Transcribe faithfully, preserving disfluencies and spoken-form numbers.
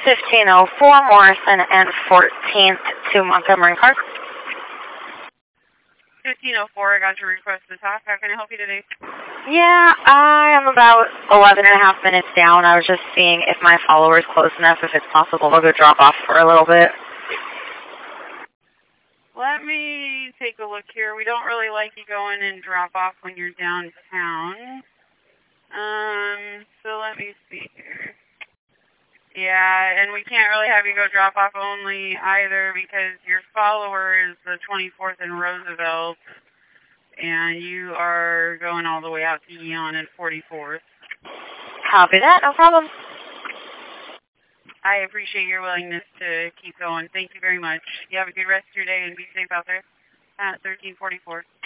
fifteen oh four Morrison and fourteenth to Montgomery Park. fifteen oh four, I got your request to talk. How can I help you today? Yeah, I am about eleven and a half minutes down. I was just seeing if my follower is close enough, if it's possible to go drop off for a little bit. Let me take a look here. We don't really like you going and drop off when you're downtown. Um, so let me see here. Yeah, and we can't really have you go drop off only either because your follower is the twenty-fourth and Roosevelt, and you are going all the way out to Eon and forty-fourth. Copy that, no problem. I appreciate your willingness to keep going. Thank you very much. You have a good rest of your day and be safe out there at thirteen forty-four.